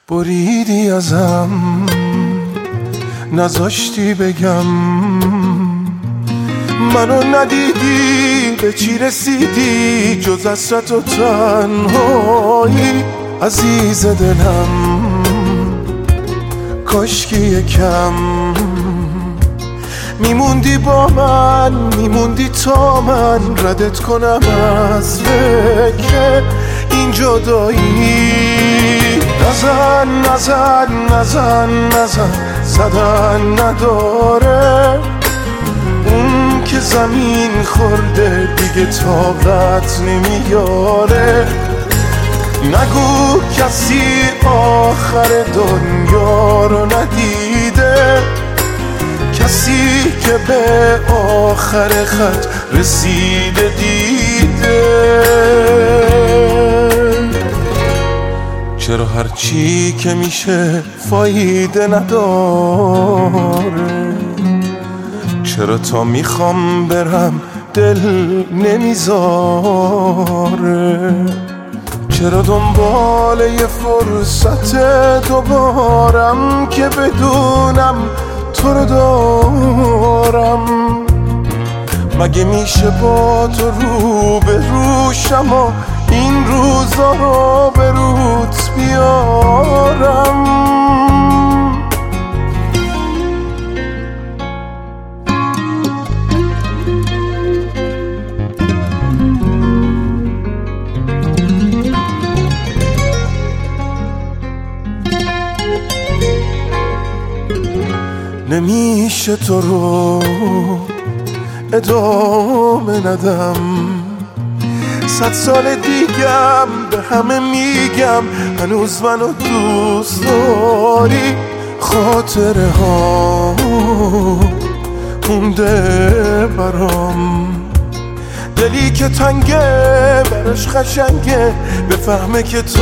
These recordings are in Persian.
بریدی ازم، نذاشتی بگم، منو ندیدی به چی رسیدی جز حسرت و تنهایی. عزیز دلم کاشکی یکم میموندی با من، میموندی تا من ردت کنم از فکر این جدایی. نزن نزن نزن نزن، زدن نداره، اون که زمین خورده دیگه طاقت نمیاره. نگو کسی آخر دنیا رو ندیده، کسی که به آخر خط رسیده دیده. چرا هرچی که میشه فایده نداره؟ چرا تا میخوام برم دل نمیذاره؟ چرا دنبال یه فرصت دوبارم که بدونم تو رو دارم؟ مگه میشه با تو رو به روشم و این روزا رو به روت بیارم؟ نمیشه تو رو ادامه ندم، 100 سال دیگم به همه میگم هنوز منو دوست داری. خاطره ها مونده برام، دلی که تنگه برش قشنگه بفهمه که تو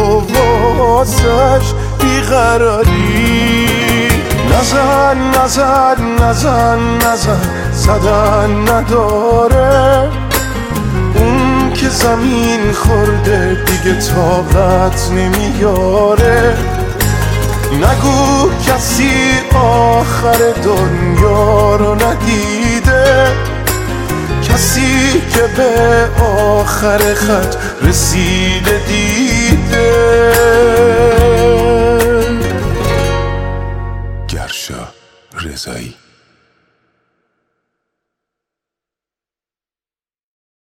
واسش بیقراری. نزن نزن نزن نزن، زدن نداره، اون که زمین خورده دیگه طاقت نمیاره. نگو کسی آخر دنیا رو ندیده، کسی که به آخر خط رسیده دیده. گرشا رضایی.